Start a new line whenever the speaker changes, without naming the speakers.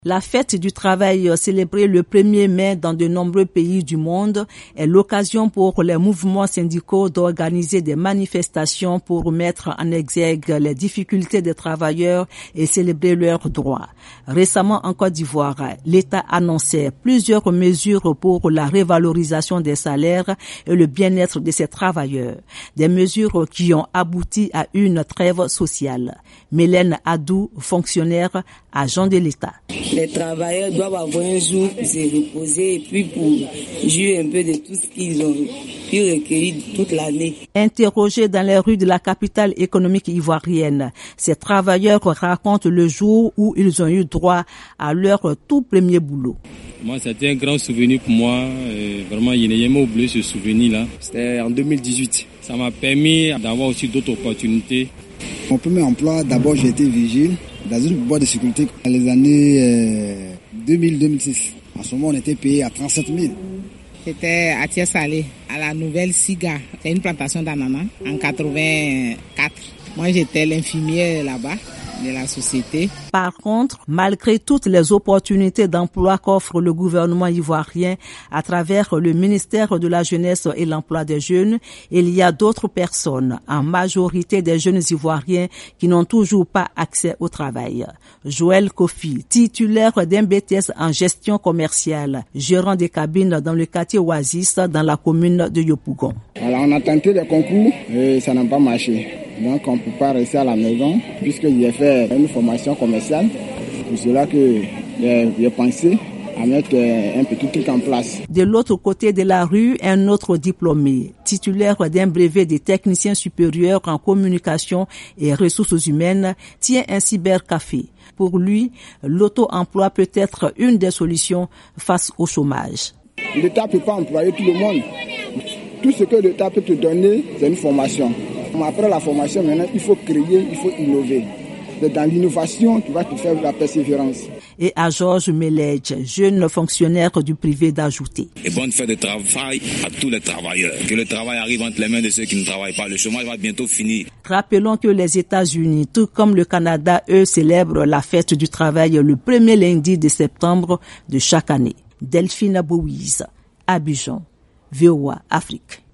La fête du travail célébrée le 1er mai dans de nombreux pays du monde est l'occasion pour les mouvements syndicaux d'organiser des manifestations pour mettre en exergue les difficultés des travailleurs et célébrer leurs droits. Récemment en Côte d'Ivoire, l'État annonçait plusieurs mesures pour la révalorisation des salaires et le bien-être de ses travailleurs. Des mesures qui ont abouti à une trêve sociale. Mélène Adou, fonctionnaire, agent de l'État.
Les travailleurs doivent avoir un jour pour se reposer et puis pour jouir un peu de tout ce qu'ils ont pu recueillir toute l'année.
Interrogés dans les rues de la capitale économique ivoirienne, ces travailleurs racontent le jour où ils ont eu droit à leur tout premier boulot.
Moi, c'était un grand souvenir pour moi. Vraiment, je n'ai jamais oublié ce souvenir-là.
C'était en 2018.
Ça m'a permis d'avoir aussi d'autres opportunités.
Mon premier emploi, d'abord, j'ai été vigile dans une boîte de sécurité dans les années 2000-2006. En ce moment, on était payé à 37 000.
C'était à Thiès-Salé, à la Nouvelle Siga. C'est une plantation d'ananas en 84. Moi, j'étais l'infirmière là-bas de la société.
Par contre, malgré toutes les opportunités d'emploi qu'offre le gouvernement ivoirien à travers le ministère de la Jeunesse et l'Emploi des Jeunes, il y a d'autres personnes, en majorité des jeunes Ivoiriens, qui n'ont toujours pas accès au travail. Joël Kofi, titulaire d'un BTS en gestion commerciale, gérant des cabines dans le quartier Oasis, dans la commune de Yopougon.
Alors, on a tenté les concours et ça n'a pas marché. Donc, on ne peut pas rester à la maison puisque j'ai fait une formation commerciale. C'est pour cela que j'ai pensé à mettre un petit truc en place.
De l'autre côté de la rue, un autre diplômé, titulaire d'un brevet de technicien supérieur en communication et ressources humaines, tient un cybercafé. Pour lui, l'auto-emploi peut être une des solutions face au chômage.
L'État ne peut pas employer tout le monde. Tout ce que l'État peut te donner, c'est une formation. Après la formation, maintenant, il faut créer, il faut innover. C'est dans l'innovation qui va te faire la persévérance.
Et à Georges Meledj, jeune fonctionnaire du privé, d'ajouter.
Et bonne fête de travail à tous les travailleurs. Que le travail arrive entre les mains de ceux qui ne travaillent pas. Le chômage va bientôt finir.
Rappelons que les États-Unis, tout comme le Canada, eux, célèbrent la fête du travail le premier lundi de septembre de chaque année. Delphine Bouise, Abidjan, VOA Afrique.